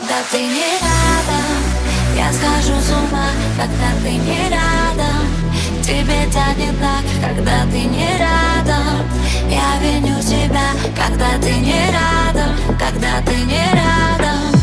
Когда ты не рядом, я схожу с ума. Когда ты не рядом, тебе тянет так. Когда ты не рядом, я виню себя. Когда ты не рядом, когда ты не рядом.